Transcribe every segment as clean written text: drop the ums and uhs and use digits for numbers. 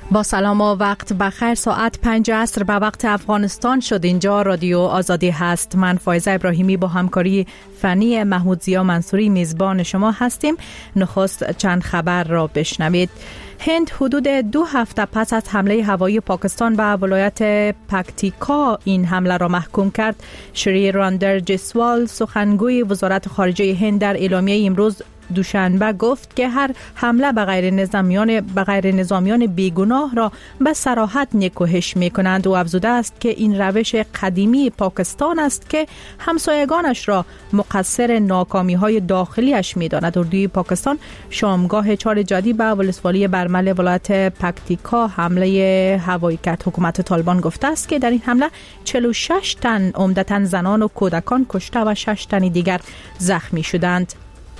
با سلام و وقت بخیر. ساعت 5 عصر به وقت افغانستان شد. اینجا رادیو آزادی هست. من فایزه ابراهیمی با همکاری فنی محمود زیا منصوری میزبان شما هستیم. نخست چند خبر را بشنوید. هند حدود 2 هفته پس از حمله هوایی پاکستان به ولایت پکتیکا این حمله را محکوم کرد. شری راندرجسوال سخنگوی وزارت خارجه هند در اعلامیه امروز دوشنبه گفت که هر حمله به غیر نظامیان بیگناه را به صراحت نکوهش می‌کنند و افزوده است که این روش قدیمی پاکستان است که همسایگانش را مقصر ناکامی‌های داخلیش می‌داند. اردوی پاکستان شامگاه 4 جدی به ولسوالی برمل ولایت پکتیکا حمله هوایی کرد. حکومت طالبان گفته است که در این حمله 46 تن عمدتاً زنان و کودکان کشته و 6 تن دیگر زخمی شدند.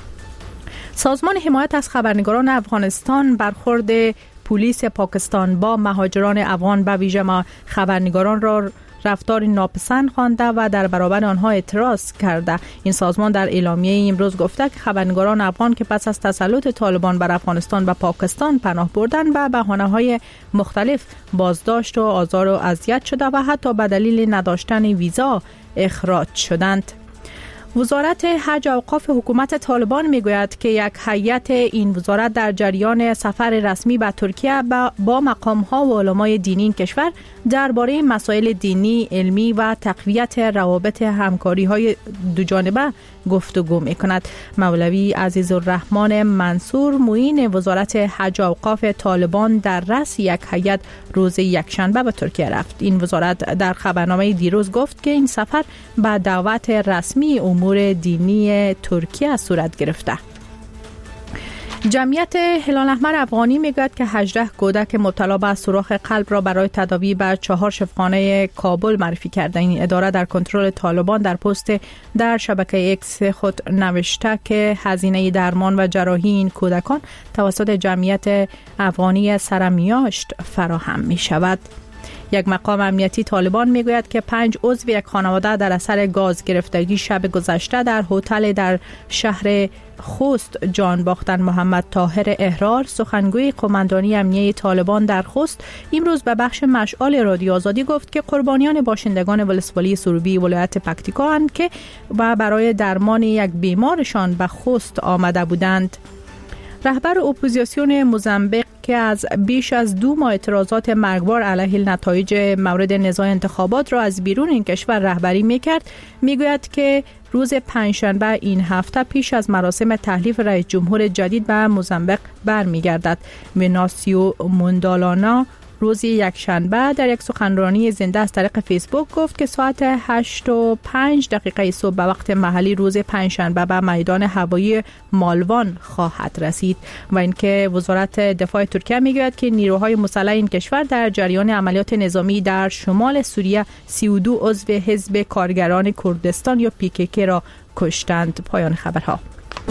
سازمان حمایت از خبرنگاران افغانستان برخورد پلیس پاکستان با مهاجران افغان به ویژه خبرنگاران را رفتار ناپسند خوانده و در برابر آنها اعتراض کرده. این سازمان در اعلامیه امروز گفته که خبرنگاران افغان که پس از تسلط طالبان بر افغانستان و پاکستان پناه بردن به بهانه‌های مختلف بازداشت و آزار و اذیت شده و حتی به دلیل نداشتن ویزا اخراج شدند. وزارت حج و اوقاف حکومت طالبان میگوید که یک هیئت این وزارت در جریان سفر رسمی به ترکیه با مقام‌ها و علمای دینی این کشور درباره مسائل دینی، علمی و تقویت روابط همکاری‌های دوجانبه گفتگو می‌کند. مولوی عزیزالرحمن منصور معین وزارت حج و اوقاف طالبان در رأس یک هیئت روز یکشنبه به ترکیه رفت. این وزارت در خبرنامه دیروز گفت که این سفر به دعوت رسمی امور دینی ترکیه صورت گرفته. جمعیت هلال احمر افغانی میگوید که 18 کودک مبتلا به سوراخ قلب را برای تداوی به 4 شفاخانه کابل معرفی کرده. این اداره در کنترل طالبان در پست در شبکه اکس خود نوشته که هزینه درمان و جراحی این کودکان توسط جمعیت افغانی سرمیاشت فراهم می شود. یک مقام امنیتی طالبان میگوید که 5 عضو یک خانواده در اثر گاز گرفتگی شب گذشته در هتل در شهر خوست جان باختند. محمد طاهر احرار سخنگوی قماندانی امنیه طالبان در خوست امروز به بخش مشعل رادیو آزادی گفت که قربانیان باشندگان ولسوالی سروبی ولایت پکتیکا اند که برای درمان یک بیمارشان به خوست آمده بودند. رهبر اپوزیسیون موزامبیق که از بیش از 2 ماه اعتراضات مرگبار علیه نتایج مورد نزاع انتخابات را از بیرون این کشور رهبری میکرد میگوید که روز پنجشنبه این هفته پیش از مراسم تحلیف رئیس جمهور جدید به موزامبیق برمیگردد. وناسیو موندالانا روز یکشنبه در یک سخنرانی زنده از طریق فیسبوک گفت که ساعت 8:05 صبح به وقت محلی روز پنجشنبه به میدان هوایی مالوان خواهد رسید و اینکه وزارت دفاع ترکیه میگوید که نیروهای مسلح این کشور در جریان عملیات نظامی در شمال سوریه 32 عضو حزب کارگران کردستان یا PKK را کشتند. پایان خبرها.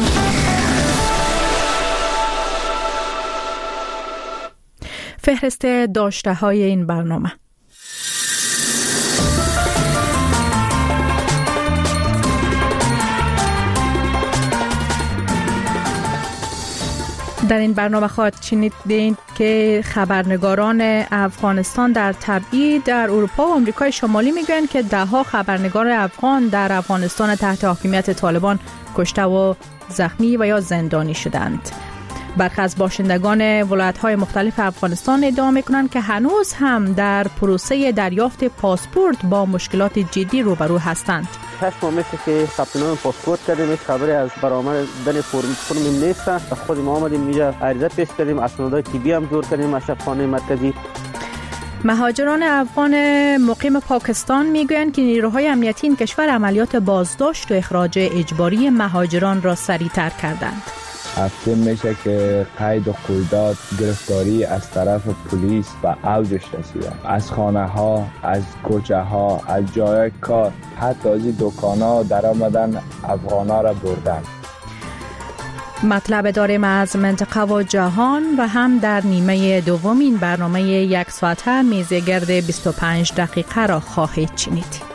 فهرست داشته های این برنامه. در این برنامه خواهد شنیدید که خبرنگاران افغانستان در تبعید در اروپا و آمریکای شمالی میگویند که 10 خبرنگار افغان در افغانستان تحت حاکمیت طالبان کشته و زخمی و یا زندانی شدند. برخی از باشندگان ولایت‌های مختلف افغانستان ادعا می‌کنند که هنوز هم در پروسه دریافت پاسپورت با مشکلات جدی روبرو هستند. 8 ماه میشه که ثبت نام پاسپورت کردیم، هیچ خبری از برآمدن فرم نیست. خود ما آمدیم اینجا عریضه پیش کردیم، اسنادهای طبی هم جور کردیم از شفاخانه مرکزی. مهاجران افغان مقیم پاکستان میگویند که نیروهای امنیتی این کشور عملیات بازداشت و اخراج اجباری مهاجران را سریع‌تر کردند. هفته میشه که قید و قیودات گرفتاری از طرف پلیس به اوجش رسیده. از خانه ها، از کوچه ها، از جای کار، حتی از دکان ها در آمدن افغان ها را بردن. مطلب داریم از منطقه و جهان و هم در نیمه دوم این برنامه 1 ساعته میزگرد 25 دقیقه را خواهید شنید.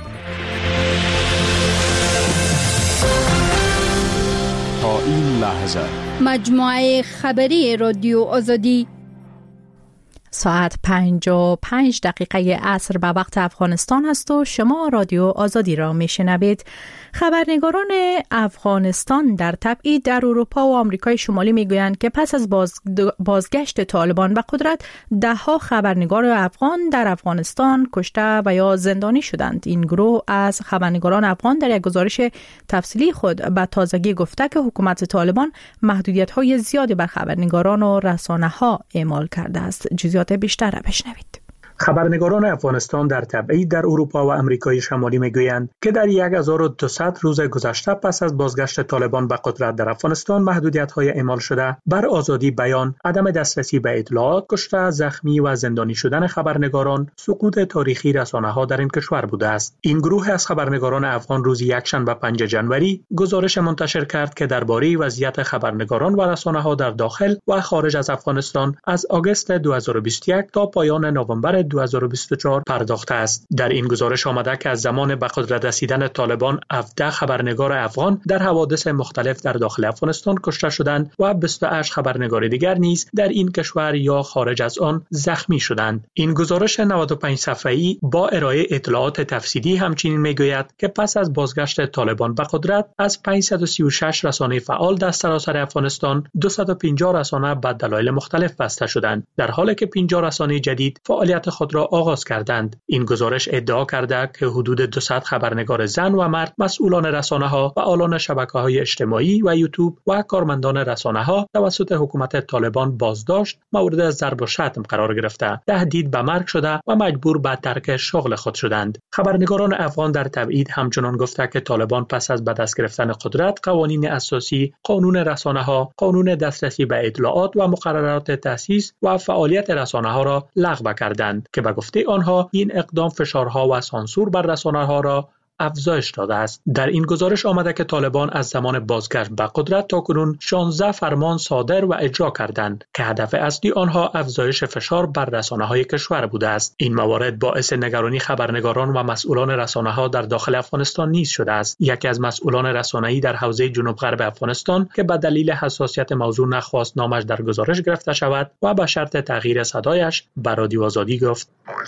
تا این لحظه مجموعه خبری رادیو آزادی ساعت 55 دقیقه عصر به وقت افغانستان است و شما رادیو آزادی را میشنوید. خبرنگاران افغانستان در تبعید در اروپا و آمریکای شمالی میگویند که پس از بازگشت طالبان به قدرت ده‌ها خبرنگار افغان در افغانستان کشته و یا زندانی شدند. این گروه از خبرنگاران افغان در یک گزارش تفصیلی خود به تازگی گفته که حکومت طالبان محدودیت‌های زیادی بر خبرنگاران و رسانه‌ها اعمال کرده است. جزئیات بیشتر را بشنوید. خبرنگاران افغانستان در تبعید در اروپا و آمریکای شمالی میگویند که در 1200 روز گذشته پس از بازگشت طالبان به قدرت در افغانستان محدودیت‌های اعمال شده بر آزادی بیان، عدم دسترسی به اطلاعات، کشته، زخمی و زندانی شدن خبرنگاران، سقوط تاریخی رسانه‌ها در این کشور بوده است. این گروه از خبرنگاران افغان روز یکشنبه 5 جنوری گزارش منتشر کرد که درباره وضعیت خبرنگاران و رسانه‌ها در داخل و خارج از افغانستان از آگوست 2021 تا پایان نوامبر 2024 پرداخته است. در این گزارش آمده که از زمان به قدرت رسیدن طالبان 17 خبرنگار افغان در حوادث مختلف در داخل افغانستان کشته شدند و 28 خبرنگار دیگر نیز در این کشور یا خارج از آن زخمی شدند. این گزارش 95 صفحه‌ای با ارائه اطلاعات تفصیلی همچنین میگوید که پس از بازگشت طالبان به قدرت از 536 رسانه فعال در سراسر افغانستان 250 رسانه به دلایل مختلف بسته شدند، در حالی که 50 رسانه جدید فعالیت خود را آغاز کردند. این گزارش ادعا کرده که حدود 200 خبرنگار زن و مرد، مسئولان رسانه‌ها، فعالان شبکه‌های اجتماعی و یوتیوب و کارمندان رسانه‌ها توسط حکومت طالبان بازداشت، مورد ضرب و شتم قرار گرفته، تهدید به مرگ شده و مجبور به ترک شغل خود شدند. خبرنگاران افغان در تبعید همچنان گفته که طالبان پس از به دست گرفتن قدرت قوانین اساسی، قانون رسانه‌ها، قانون دسترسی به اطلاعات و مقررات تأسیس و فعالیت رسانه‌ها را لغو کردند که به گفته آنها این اقدام فشارها و سانسور بر رسانه‌ها را افزایش داده است. در این گزارش آمده که طالبان از زمان بازگشت به قدرت تاکنون 16 فرمان صادر و اجرا کردند که هدف اصلی آنها افزایش فشار بر رسانه‌های کشور بوده است. این موارد باعث نگرانی خبرنگاران و مسئولان رسانه‌ها در داخل افغانستان نیز شده است. یکی از مسئولان رسانه‌ای در حوزه جنوب غرب افغانستان که به دلیل حساسیت موضوع نخواست نامش در گزارش گرفته شود و به شرط تغییر صدایش به رادیو آزادی گفت: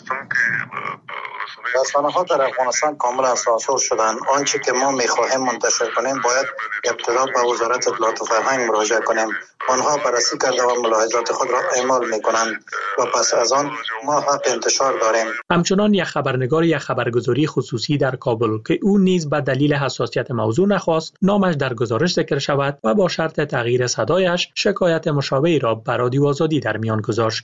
رسانه‌ها در افغانستان کاملا سانسور شدند. آنچه که ما می‌خواهیم منتشر کنیم باید ابتدا به وزارت اطلاعات و فرهنگ مراجعه کنیم. آنها بررسی کرده و ملاحظات خود را اعمال می‌کنند و پس از آن ما حق انتشار داریم. همچنان یک خبرنگار یک خبرگزاری خصوصی در کابل که او نیز به دلیل حساسیت موضوع نخواست نامش در گزارش ذکر شود و با شرط تغییر صدایش شکایت مشابهی را به رادیو آزادی در میان گذاشت.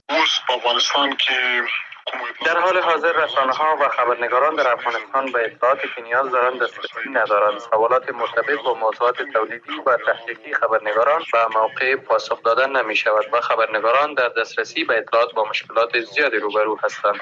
در حال حاضر رسانه‌ها و خبرنگاران در افغانستان به اطلاعاتی که نیاز دارند دسترسی ندارند. سوالات مرتبط با موضوعات تولیدی و تحقیقی خبرنگاران به موقع پاسخ دادن نمی شود و خبرنگاران در دسترسی به اطلاعات با مشکلات زیادی روبرو هستند.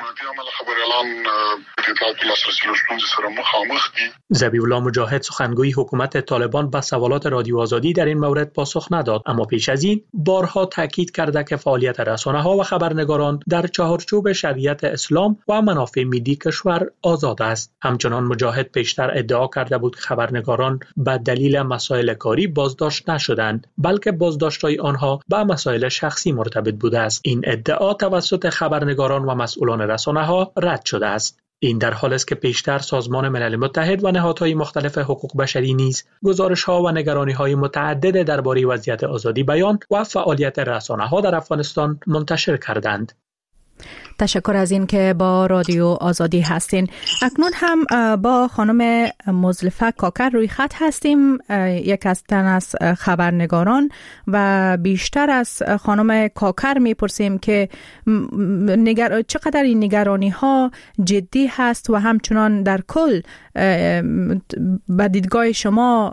ذبیح الله مجاهد سخنگوی حکومت طالبان به سوالات رادیو آزادی در این مورد پاسخ نداد، اما پیش از این بارها تاکید کرده که فعالیت رسانه‌ها و خبرنگاران در چهارچوب شریعت اسلام و منافع ملی کشور آزاد است. همچنان مجاهد پیشتر ادعا کرده بود که خبرنگاران به دلیل مسائل کاری بازداشت نشدند، بلکه بازداشت‌های آنها به مسائل شخصی مرتبط بوده است. این ادعا توسط خبرنگاران و مسئولان رسانه‌ها رد شده است. این در حالی است که پیشتر سازمان ملل متحد و نهادهای مختلف حقوق بشری نیز گزارش‌ها و نگرانی‌های متعدد درباره وضعیت آزادی بیان و فعالیت رسانه‌ها در افغانستان منتشر کردند. تشکر از این که با رادیو آزادی هستین. اکنون هم با خانم مزلفه کاکر روی خط هستیم، یک از خبرنگاران، و بیشتر از خانم کاکر میپرسیم که چقدر این نگرانی ها جدی هست و همچنان در کل به دیدگاه شما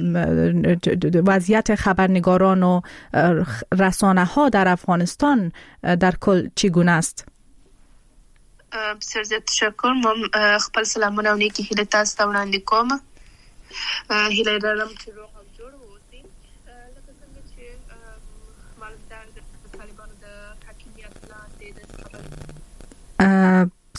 وضعیت خبرنگاران و رسانه ها در افغانستان در کل چگونه است؟ بسیار زیاد تشکر. ما خپل سلامونه او نیکی هیله تاسو ته وړاندې کوم. هیله لرم چې روغ او جوړ اوسئ. لکه څنګه چې معلوم ده د طالبانو د حاکمیت لاندې د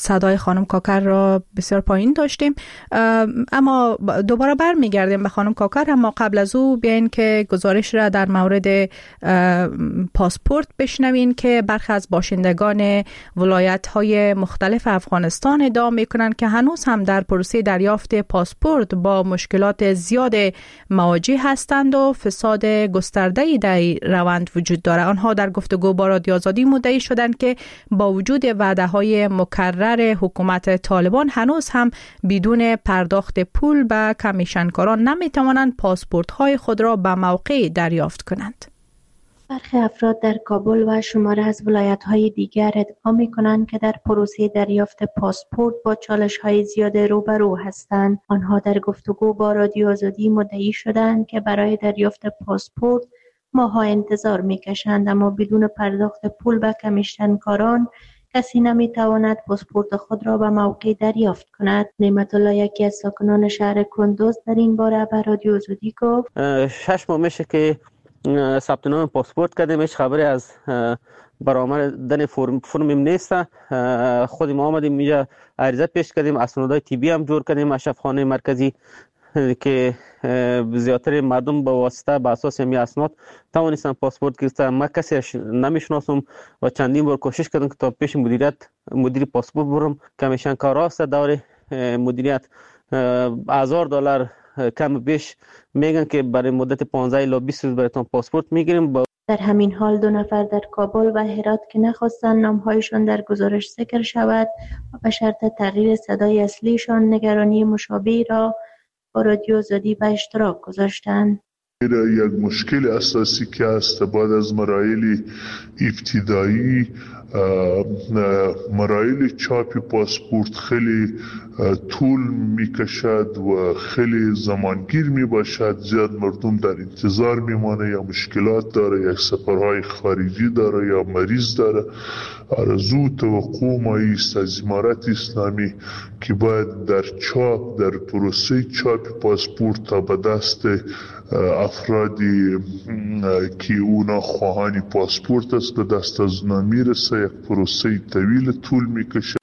صدای خانم کاکر را بسیار پایین داشتیم، اما دوباره برمیگردیم به خانم کاکر. اما قبل از او بیاین که گزارش را در مورد پاسپورت بشنوین که برخی از باشندگان ولایت‌های مختلف افغانستان ادعا می‌کنند که هنوز هم در پروسه دریافت پاسپورت با مشکلات زیاد مواجه هستند و فساد گسترده‌ای در روند وجود دارد. آنها در گفتگو با رادیو آزادی مدعی شدند که با وجود وعده‌های مکرر حکومت طالبان هنوز هم بدون پرداخت پول به کمیشنکاران نمی‌توانند پاسپورت‌های خود را به موقع دریافت کنند. برخی افراد در کابل و شماره از ولایت‌های دیگر ادعا می‌کنند که در پروسه دریافت پاسپورت با چالش‌های زیاد روبرو هستند. آنها در گفتگو با رادیو آزادی مدعی شدند که برای دریافت پاسپورت ماه‌ها انتظار می‌کشند، اما بدون پرداخت پول به کمیشنکاران کسی نمی‌تواند پاسپورت خود را به موقع دریافت کند. نعمت الله، یکی از ساکنان شهر کندوز، در این باره به رادیو آزادی گفت 6 ماه میشه که ثبت نام پاسپورت کردیم، هیچ خبری از برآمدن فرم نیست. خود ما آمدیم اینجا عریضه پیش کردیم، اسنادهای طبی هم جور کردیم از شفاخانه مرکزی که زیادتر مردم با واسطه به اساس همین اسناد توانستن پاسپورت گرفتن. ما کسی نمیشناسم و چندین بار کوشش کردم که تا پیش مدیر پاسپورت برم. کمیشنکارا است دور مدیریت $1000 کم بیش میگن که برای مدت 15 الی 20 روز برایتون پاسپورت میگیریم. در همین حال 2 نفر در کابل و هرات که نخواستند نامهایشان در گزارش ذکر شود و به شرط تغییر صدای اصلیشان نگرانی مشابهی را با رادیو آزادی به اشتراک گذاشتند. یک مشکل اساسی که است بعد از مراحل ابتدایی، مراحل چاپ پاسپورت خیلی طول میکشد و خیلی زمانگیر میباشد. زیاد مردم در انتظار میمانه، یا مشکلات داره، یا سفرهای خارجی داره، یا مریض داره. آرزو توقع ما است از امارت اسلامی که باید در پروسه چاپ پاسپورت تا به دست افرادی که اونا خواهانی پاسپورت است به دست از اونا میرسه. یک پروسه طویل طول میکشه.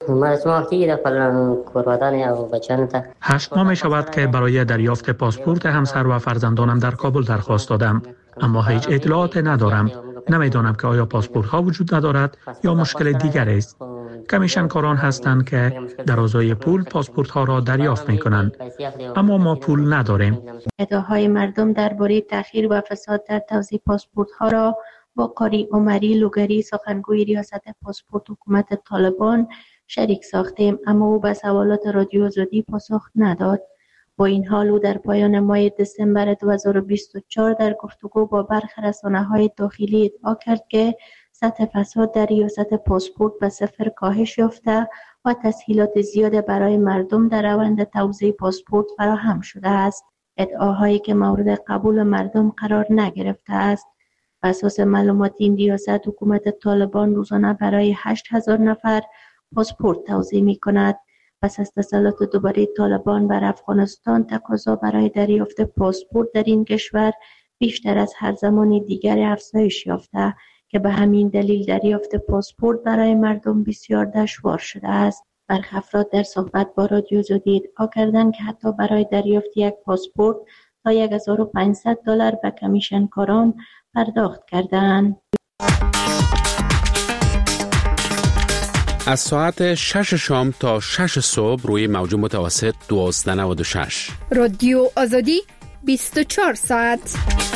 8 ماه می شود که برای دریافت پاسپورت همسر و فرزندانم در کابل درخواست دادم، اما هیچ اطلاعات ندارم. نمیدانم که آیا پاسپورت ها وجود ندارد یا مشکل دیگر است. کمیشنکاران هستند که در ازای پول پاسپورت ها را دریافت می کنند، اما ما پول نداریم. ادعاهای مردم درباره تأخیر و فساد در توزیع پاسپورت ها را با قاری عمری لوگری، سخنگوی ریاست پاسپورت حکومت طالبان، شریک ساختیم، اما او به سوالات رادیو آزادی پاسخ نداد. با این حال او در پایان ماه دسامبر 2024 در گفتگو با برخی رسانه‌های داخلی ادعا کرد که سطح فساد در ریاست پاسپورت به 0 کاهش یافته و تسهیلات زیاد برای مردم در روند توزیع پاسپورت فراهم شده است. ادعاهایی که مورد قبول مردم قرار نگرفته است. بر اساس معلومات این ریاست، حکومت طالبان روزانه برای 8000 نفر پاسپورت توزیع می کند. پس از تسلط دوباره طالبان بر افغانستان، تقاضا برای دریافت پاسپورت در این کشور بیشتر از هر زمان دیگر افزایش یافته که به همین دلیل دریافت پاسپورت برای مردم بسیار دشوار شده است. برخی افراد در صحبت با رادیو آزادی ادعا کردند که حتی برای دریافت یک پاسپورت تا $1500 به کمیشنکاران پرداخت کردند. از ساعت 6 شام تا 6 صبح روی موج متوسط 1296 رادیو آزادی 24 ساعت.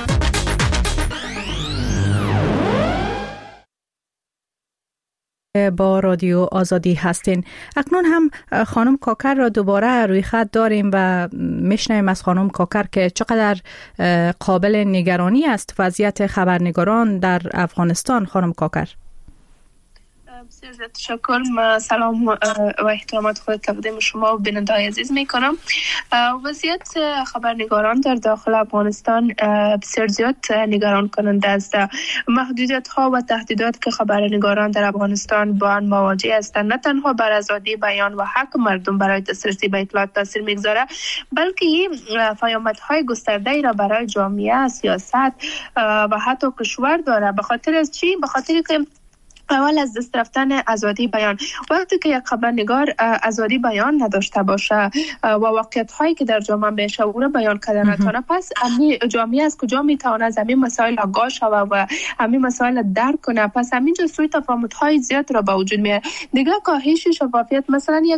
با رادیو آزادی هستین. اکنون هم خانم کاکر را دوباره روی خط داریم و میشنویم از خانم کاکر که چقدر قابل نگرانی است وضعیت خبرنگاران در افغانستان. خانم کاکر، بسیار زیاد تشکر. من سلام و احترامات خود تقدیم شما و بیننده‌های عزیز میکنم. وضعیت خبرنگاران در داخل افغانستان بسیار زیاد نگران کننده است. محدودیت ها و تهدیدات که خبرنگاران در افغانستان با آن مواجه هستند نه تنها بر آزادی بیان و حق مردم برای دسترسی به اطلاعات تاثیر میگذاره، بلکه پیامدهای گسترده‌ای را برای جامعه، سیاست و حتی کشور داره. به خاطر از چی؟ به خاطر که اول از دست رفتن آزادی بیان. وقتی که یک خبرنگار آزادی بیان نداشته باشه و واقعیت هایی که در جامعه میشه او را بیان کردن نتونه، پس همین جامعه از کجا میتونه از همین مسائل آگاه شوه و همین مسائل درک کنه؟ پس همینجا سوء تفاهمات های زیاد را به وجود میاد. دیگه کاهش شفافیت، مثلا یک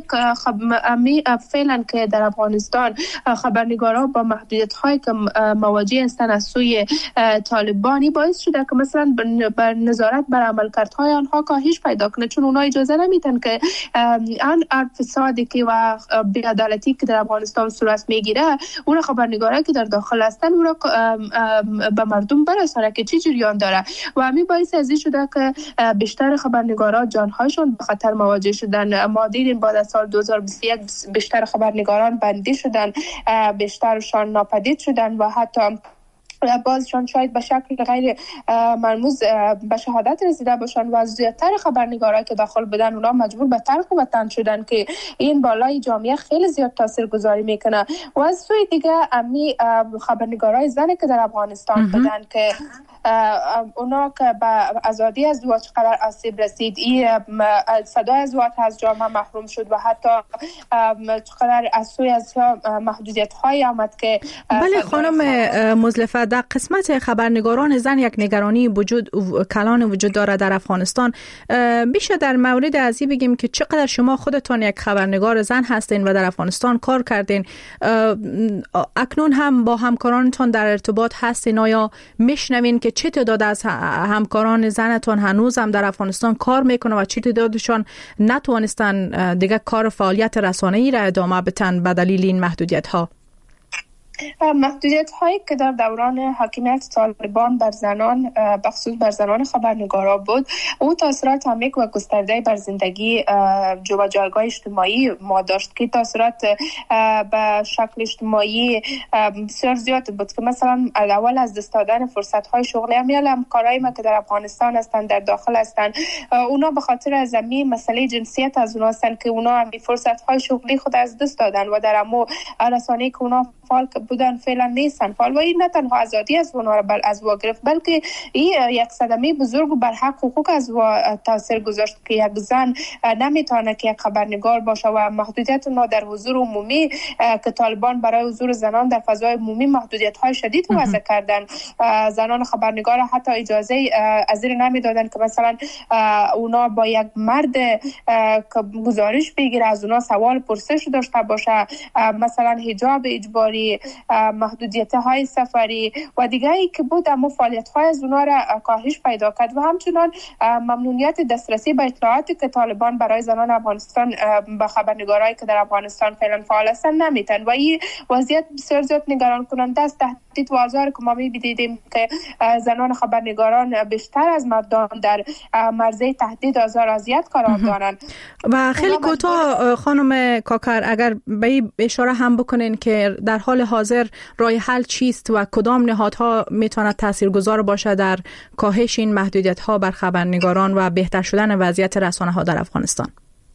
فعلا که در افغانستان خبرنگارا با محدودیت هایی که مواجه هستند از سوی طالبانی باعث شده که مثلا بر نظارت بر عملکردهای آنها کاهش پیدا کنه، چون اونها اجازه نمیدن که آن فسادی که و بی‌عدالتی که در افغانستان صورت میگیره اون خبرنگارایی که در داخل هستن اون را به مردم برسونه که چه جریان داره و همین باعث از این شده که بیشتر خبرنگارا جانهایشون به خطر مواجه شدن. ما دیدیم بعد از سال 2021 بیشتر خبرنگاران بندی شدن، بیشترشان ناپدید شدن و حتی بازشان شاید به شکل غیر مرموز به شهادت رسیده باشند و زیادتر خبرنگارایی که داخل بودن اونا مجبور به ترک وطن شدن که این بالای جامعه خیلی زیاد تاثیرگذاری میکنه. و از سوی دیگه امی خبرنگارای زنی که در افغانستان بودن که اونا که به آزادی ازدواج چقدر آسیب رسید، این صدای ازدواج از جامعه محروم شد و حتی چقدر از سوی از محدودیت های آمد که بله خانم مزلفه، در قسمت خبرنگاران زن یک نگرانی کلان وجود داره در افغانستان. بیشتر در مورد از این بگیم که چقدر شما خودتان یک خبرنگار زن هستین و در افغانستان کار کردین، اکنون هم با همکارانتان در ارتباط هستین؟ آیا میشنوین که چه تعداد از همکاران زنتون هنوز هم در افغانستان کار میکنه و چه تعدادشان نتوانستن دیگه کار فعالیت رسانه‌ای را ادامه بدن به دلیل این محدودیت ها؟ محدودیت هایی که در دوران حاکمیت طالبان بر زنان، بخصوص بر زنان خبرنگارا بود، او تاثیرات عمیق و گسترده بر زندگی و جایگاه اجتماعی ما داشت که تاثیرات به شکل اجتماعی بسیار زیاد بود که مثلا اول از دست دادن فرصت های شغلی همکارای ما که در افغانستان هستند، در داخل هستند، اونا به خاطر از همین مسئله جنسیت از اونا هستند که اونا همین فرصت های شغلی خود از دست دادن و در امو رسانه‌ای که اونا فعال بودن فعلا نیستن فعال و این نه تنها آزادی از اونها را از وا گرفت، بلکه این یک صدمه بزرگ بر حق حقوق از وا تاثیر گذاشت که یک زن نمیتونه که یک خبرنگار باشه و محدودیت اونها در حضور عمومی که طالبان برای حضور زنان در فضای عمومی محدودیت های شدید وضع کردن. زنان خبرنگار حتی اجازه از این نمیدادن که مثلا اونا با یک مرد که گزارش بگیره از اونا سوال پرسش داشته باشه، مثلا حجاب اجباری، محدودیت های سفری و دیگه ای که بود، اما فعالیت های از اونا را کاهش پیدا کرد و همچنان ممنوعیت دسترسی به اطلاعاتی که طالبان برای زنان افغانستان به خبرنگارایی که در افغانستان فعلا فعال هستند نمیتن و این وضعیت بسیار زیاد نگران کننده است. تهدید و آزار که ما می‌بینیم که زنان خبرنگاران بیشتر از مردان در مرزه تهدید، آزار، اذیت قرار دارند. و خیلی کوتاه خانم کاکر اگر به این اشاره هم بکنین که در حال حاضر راه حل چیست و کدام نهادها میتواند تاثیرگذار باشه در کاهش این محدودیت‌ها بر خبرنگاران و بهتر شدن وضعیت رسانه‌ها در افغانستان؟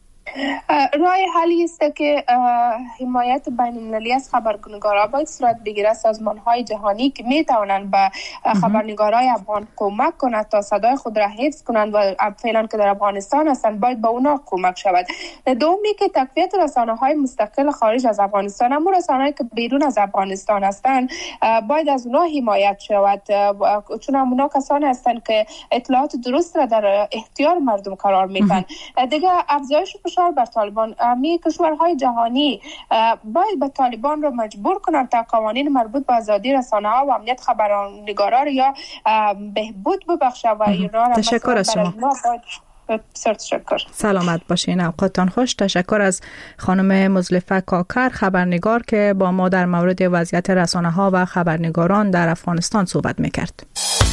راه حلی است که حمایت بین‌المللی از خبرنگاران باید صورت بگیره. سازمان‌های جهانی که می‌توانند به خبرنگارای افغان کمک کنند تا صدای خود را حفظ کنند و فعلا که در افغانستان هستند باید به اونا کمک شود. دومی که تقویت رسانه‌های مستقل خارج از افغانستان، اما رسانه‌ای که بیرون از افغانستان هستند باید از اونا حمایت شود، چون اونا کسانی هستند که اطلاعات درست را در اختیار مردم قرار میدن. دیگه افزایش فشار بر طالبان، می کشورهای جهانی باید به طالبان رو مجبور کنند تا قوانین مربوط به آزادی رسانه‌ها و امنیت خبرنگاران یا بهبود ببخشه و ایران. تشکر از شما. بسیار تشکر. سلامت باشین، اوقاتتان خوش. تشکر از خانم مزلفه کاکر، خبرنگار که با ما در مورد وضعیت رسانه‌ها و خبرنگاران در افغانستان صحبت می‌کرد.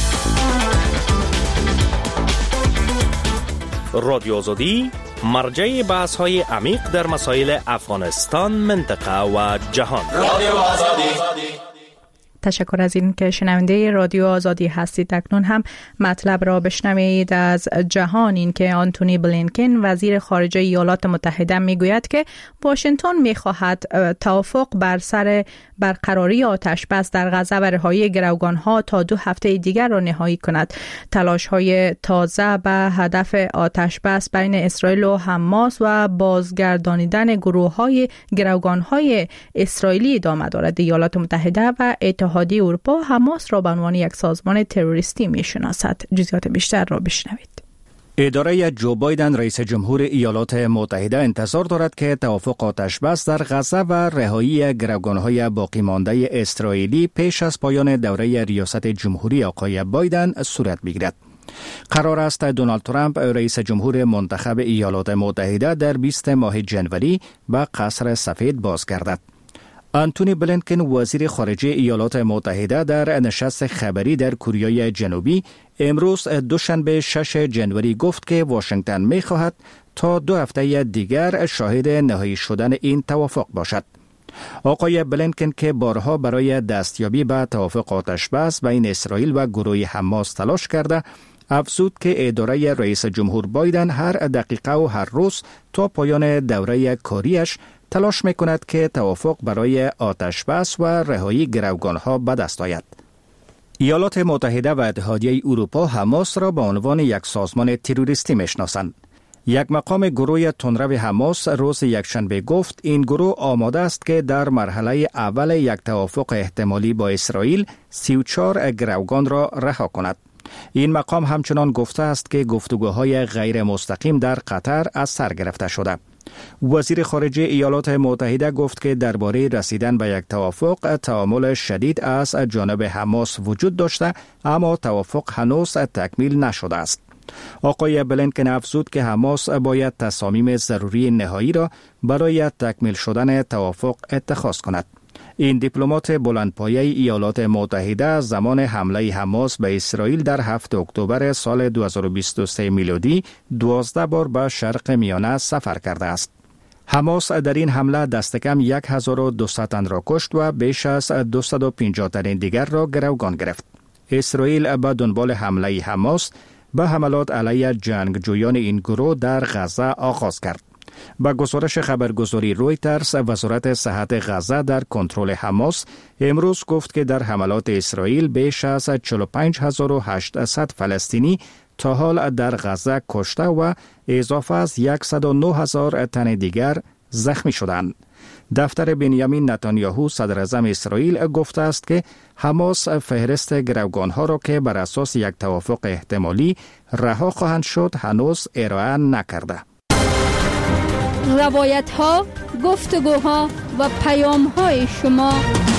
رادیو آزادی مرجع بحث‌های عمیق در مسائل افغانستان، منطقه و جهان. رادیو آزادی. تشکر از این که شنونده رادیو آزادی هستید. اکنون هم مطلب را بشنوید از جهان. این که آنتونی بلینکن وزیر خارجه ایالات متحده میگوید که واشنگتن میخواهد توافق بر سر برقراری آتش بس در غزه و رهایی گروگانها تا 2 هفته دیگر را نهایی کند. تلاش‌های تازه به هدف آتش بس بین اسرائیل و حماس و بازگردانیدن گروه‌های گروگان‌های اسرائیلی ادامه دارد. ایالات متحده و اتحادیه اروپا حماس را به عنوان یک سازمان تروریستی می‌شناسد. جزئیات بیشتر را بشنوید. اداره جو بایدن رئیس جمهور ایالات متحده انتظار دارد که توافق آتش بس در غزه و رهایی گروگان‌های باقی مانده اسرائیلی پیش از پایان دوره ریاست جمهوری آقای بایدن صورت بگیرد. قرار است دونالد ترامپ رئیس جمهور منتخب ایالات متحده در 20 ماه جنوری به قصر سفید بازگردد. آنتونی بلینکن وزیر خارجه ایالات متحده در نشست خبری در کره جنوبی امروز دوشنبه 6 جنوری گفت که واشنگتن می‌خواهد تا 2 هفته دیگر شاهد نهایی شدن این توافق باشد. آقای بلینکن که بارها برای دستیابی به توافق آتش بس بین اسرائیل و گروه حماس تلاش کرده، افزود که اداره رئیس جمهور بایدن هر دقیقه و هر روز تا پایان دوره کاریش تلاش میکند که توافق برای آتش بس و رهایی گروگانها به دست آید. ایالات متحده و اتحادیه اروپا حماس را به عنوان یک سازمان تروریستی میشناسند. یک مقام گروه تندرو حماس روز یکشنبه گفت این گروه آماده است که در مرحله اول یک توافق احتمالی با اسرائیل 34 گروگان را رها کند. این مقام همچنان گفته است که گفتگوهای غیر مستقیم در قطر از سر گرفته شده. وزیر خارجه ایالات متحده گفت که درباره رسیدن به یک توافق تعامل شدید از جانب حماس وجود داشته، اما توافق هنوز تکمیل نشده است. آقای بلینکن افزود که حماس باید تصامیم ضروری نهایی را برای تکمیل شدن توافق اتخاذ کند. این دیپلمات بلندپایه ایالات متحده زمان حمله حماس به اسرائیل در 7 اکتبر سال 2023 میلادی 12 بار به شرق میانه سفر کرده است. حماس در این حمله دست کم 1200 تن را کشت و بیش از 250 تن دیگر را گروگان گرفت. اسرائیل به دنبال حمله حماس به حملات علیه جنگجویان این گروه در غزه آغاز کرد. با گزارش خبرگزاری رویترز، وزارت صحت غزه در کنترل حماس امروز گفت که در حملات اسرائیل بیش از 45800 فلسطینی تا حال در غزه کشته و اضافه از 109000 تن دیگر زخمی شدند. دفتر بنیامین نتانیاهو صدر اعظم اسرائیل گفته است که حماس فهرست گروگانها را که بر اساس یک توافق احتمالی رها خواهند شد هنوز ارائه نکرده. روایت ها، گفتگوها و پیام های شما.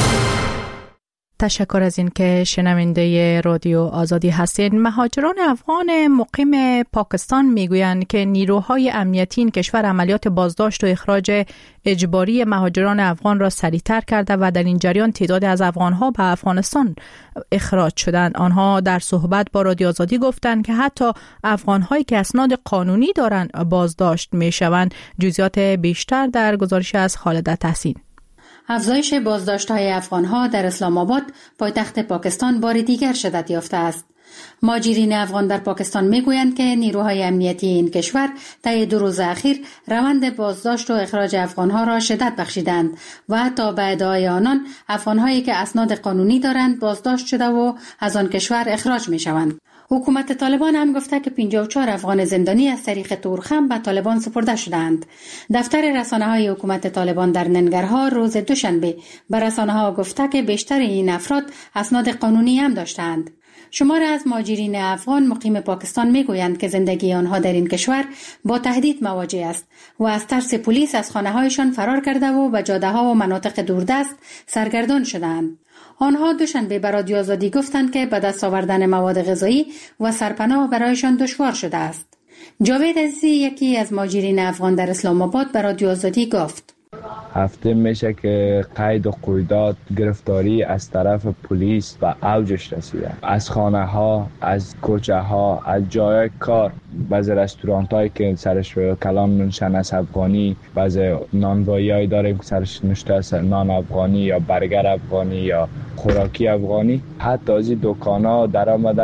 تشکر از این که شنونده رادیو آزادی هستید. مهاجران افغان مقیم پاکستان میگویند که نیروهای امنیتی این کشور عملیات بازداشت و اخراج اجباری مهاجران افغان را سریعتر کرده و در این جریان تعدادی از افغانها به افغانستان اخراج شدند. آنها در صحبت با رادیو آزادی گفتند که حتی افغانهایی که اسناد قانونی دارند بازداشت میشوند. جزئیات بیشتر در گزارش از خالد تحسین. افزایش بازداشت‌های افغان‌ها در اسلام آباد پایتخت پاکستان بار دیگر شدت یافته است. مهاجرین افغان در پاکستان میگویند که نیروهای امنیتی این کشور طی 2 روز اخیر روند بازداشت و اخراج افغان‌ها را شدت بخشیدند و حتی به ادعای آنان افغان‌هایی که اسناد قانونی دارند بازداشت شده و از آن کشور اخراج می‌شوند. حکومت طالبان هم گفته که 54 افغان زندانی از طریق تورخم به طالبان سپرده شدند. دفتر رسانه‌های حکومت طالبان در ننگرهار روز دوشنبه به رسانه‌ها گفته که بیشتر این افراد اسناد قانونی هم داشتند. شمار از مهاجرین افغان مقیم پاکستان میگویند که زندگی آنها در این کشور با تهدید مواجه است و از ترس پلیس از خانه‌هایشان فرار کرده و به جاده‌ها و مناطق دوردست سرگردان شدند. آنها دوشنبه به رادیو آزادی گفتند که به دست آوردن مواد غذایی و سرپناه برایشان دشوار شده است. جاوید عزیزی یکی از مهاجرین افغان در اسلام آباد به رادیو آزادی گفت: هفته میشه که قید و قیودات گرفتاری از طرف پلیس و اوجش رسیده. از خانه ها، از کوچه ها، از جای کار، بعضی رستورانت هایی که سرش کلان منشن از افغانی، بعضی نانوایی هایی داریم که سرش نشته از نان افغانی یا برگر افغانی یا خوراکی افغانی. حتی از این دکان ها در آمدن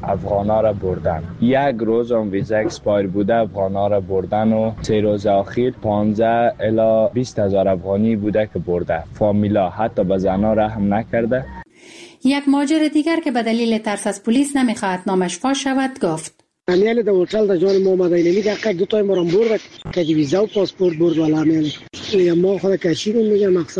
افغانا را بردن. یک روز هم ویزا اکسپایر بوده افغانا را بردن و 3 روز اخیر 15 الی 20,000 افغانی بوده که برده. فامیلا حتی به زنا رحم نکرده. یک مهاجر دیگر که به دلیل ترس از پلیس نمیخواهد نامش فاش شود گفت: امیل در هتل در جان محمد علی دقیقا 2 تای مرام برد که ویزا و پاسپورت برد ولی امیل ما خود کشیدیم میگه مقصد.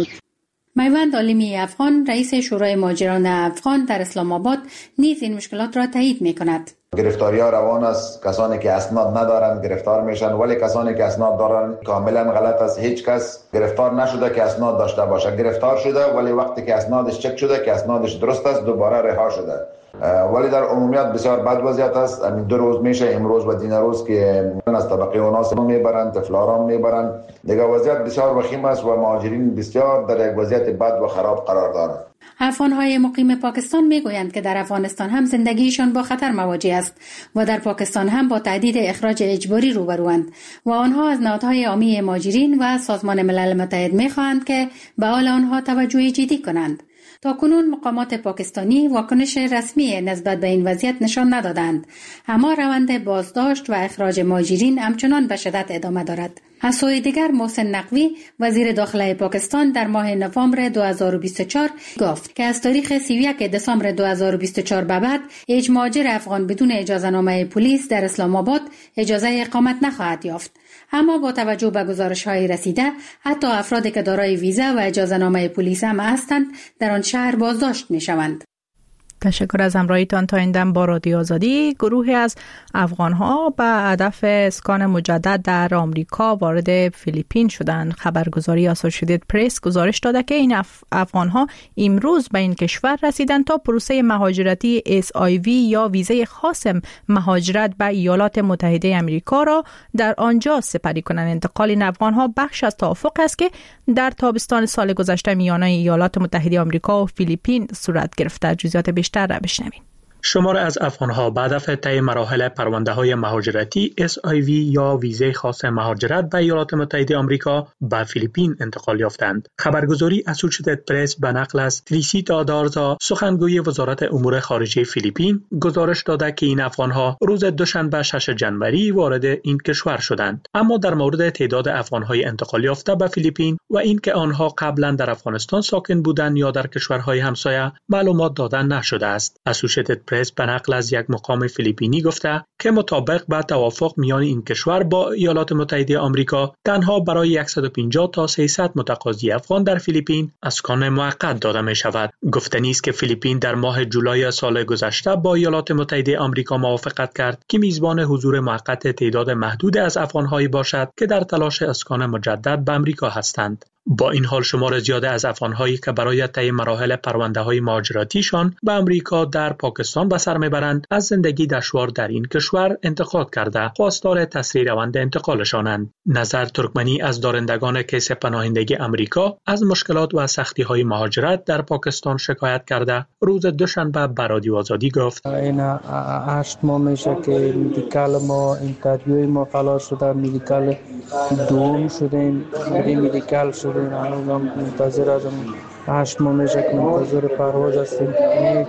میوند عالمی افغان رئیس شورای مهاجران افغان در اسلام آباد نیز این مشکلات را تایید میکند. گرفتاری ها روان است، کسانی که اسناد ندارند گرفتار میشن، ولی کسانی که اسناد دارند کاملا غلط است. هیچ کس گرفتار نشده که اسناد داشته باشه. گرفتار شده ولی وقتی که اسنادش چک شده که اسنادش درست است دوباره رها شده. ولی در عمومیت بسیار بد وضعیت است. همین 2 روز میشه امروز و دین روز که از طبقه اوناس میبرند، طفلاران میبرند. دیگه وضعیت بسیار وخیم است و مهاجرین بسیار در یک وضعیت بد و خراب قرار دارند. افغان‌های مقیم پاکستان میگویند که در افغانستان هم زندگیشان با خطر مواجه است و در پاکستان هم با تهدید اخراج اجباری روبروند و آنها از نهادهای عامی مهاجرین و سازمان ملل متحد میخواهند که به حال آنها توجه جدی کنند. تاکنون مقامات پاکستانی واکنش رسمی نسبت به این وضعیت نشان ندادند، اما روند بازداشت و اخراج مهاجرین همچنان به شدت ادامه دارد. از سوی دیگر محسن نقوی وزیر داخله پاکستان در ماه نوامبر 2024 گفت که از تاریخ 31 دسامبر 2024 به بعد هیچ مهاجر افغان بدون اجازهنامه پلیس در اسلام آباد اجازه اقامت نخواهد یافت. اما با توجه به گزارش‌های رسیده حتی افرادی که دارای ویزا و اجازهنامه پلیس هم هستند در آن شهر بازداشت می‌شوند. تشکر از همراهیتان. تا این دم با رادیو آزادی. گروهی از افغان‌ها به هدف اسکان مجدد در آمریکا وارد فیلیپین شدند. خبرگزاری اسوسییتد پرس گزارش داده که این افغان‌ها امروز به این کشور رسیدند تا پروسه مهاجرتی SIV یا ویزای خاص مهاجرت به ایالات متحده آمریکا را در آنجا سپری کنند. انتقال این افغان‌ها بخش از توافق است که در تابستان سال گذشته میان ایالات متحده آمریکا و فیلیپین صورت گرفته. جزئیات بیشتر را بشنوید. شمار از افغان‌ها به هدف طی مراحل پرونده‌های مهاجرتی SIV یا ویزای خاص مهاجرت به ایالات متحده آمریکا به فیلیپین انتقال یافتند. خبرگزاری اسوسییتد پرس به نقل از تریسیتا دارزا سخنگوی وزارت امور خارجه فیلیپین گزارش داده که این افغان‌ها روز دوشنبه 6 جنوری وارد این کشور شدند. اما در مورد تعداد افغان‌های انتقال یافته به فیلیپین و اینکه آنها قبلا در افغانستان ساکن بودند یا در کشورهای همسایه معلومات داده نشده است. اسوسییتد پرس به نقل از یک مقام فیلیپینی گفته که مطابق با توافق میان این کشور با ایالات متحده آمریکا تنها برای 150 تا 300 متقاضی افغان در فیلیپین اسکان موقت داده می شود. گفتنی است که فیلیپین در ماه جولای سال گذشته با ایالات متحده آمریکا موافقت کرد که میزبان حضور موقت تعداد محدود از افغان‌هایی باشد که در تلاش اسکان مجدد به آمریکا هستند. با این حال شمار زیاده از افغان‌هایی که برای طی مراحل پرونده‌های مهاجرتیشان به آمریکا در پاکستان به سر میبرند از زندگی دشوار در این کشور انتقاد کرده خواستار تسریع روند انتقالشانند. نظر ترکمنی از دارندگان کیس پناهندگی آمریکا از مشکلات و سختی‌های مهاجرت در پاکستان شکایت کرده روز دوشنبه به رادیو آزادی گفت: این 8 ماه میشه که مدیکال ما اینترویو ما خلاص شده، مدیکال دوم شدیم، مدیکال شدیم، الان منتظر از 8 ماه میشه که منتظر پرواز هستیم. هیچ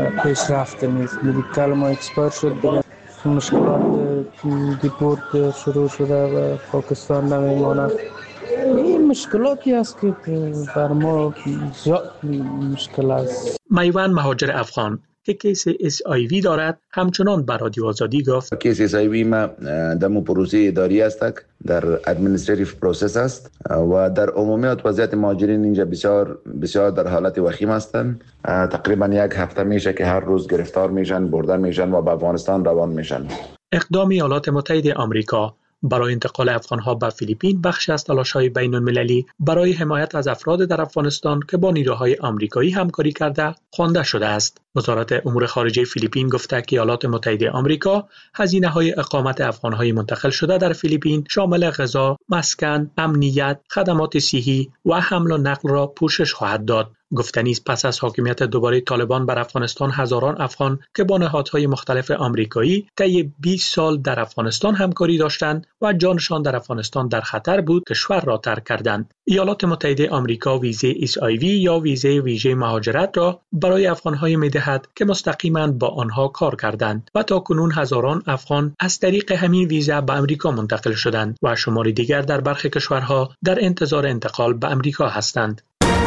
پیشرفت نیست. مدیکال ما اکسپایر شد، مشکلات دیپورت شروع شده و پاکستان نمیماند. این مشکلاتی است که بر ما زیاد مشکل است. میوان مهاجر افغان که کیس SIV دارد همچنان به رادیو آزادی گفت: کیس SIV ما دمو پروسه اداری است، در ادمنستریتیو پروسس است و در عمومیت وضعیت مهاجرین اینجا بسیار در حالت وخیم هستند. تقریبا 1 هفته میشه که هر روز گرفتار میشن، برده میشن و به افغانستان روان میشن. اقدام ایالات متحده آمریکا برای انتقال افغان‌ها به فیلیپین بخشی از تلاش‌های بین‌المللی برای حمایت از افراد در افغانستان که با نیروهای آمریکایی همکاری کرده خوانده شده است. وزارت امور خارجه فیلیپین گفته که ایالات متحده آمریکا هزینه‌های اقامت افغان‌های منتقل شده در فیلیپین شامل غذا، مسکن، امنیت، خدمات صحی و حمل و نقل را پوشش خواهد داد. گفتنی است پس از حاکمیت دوباره طالبان بر افغانستان هزاران افغان که با نهادهای مختلف آمریکایی طی 20 سال در افغانستان همکاری داشتند و جانشان در افغانستان در خطر بود کشور را ترک کردند. ایالات متحده آمریکا ویزه SIV یا ویژه مهاجرت را برای افغان‌های می‌دهد که مستقیما با آنها کار کردند و تاکنون هزاران افغان از طریق همین ویزا به آمریکا منتقل شدند و شماری دیگر در برخی کشورها در انتظار انتقال به آمریکا هستند.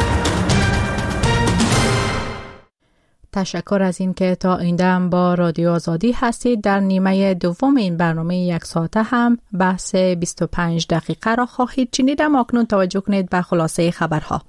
تشکر از این که تا اینجا هم با رادیو آزادی هستید. در نیمه دوم این برنامه یک ساعته هم بحث 25 دقیقه را خواهید شنید. اکنون توجه کنید به خلاصه خبرها.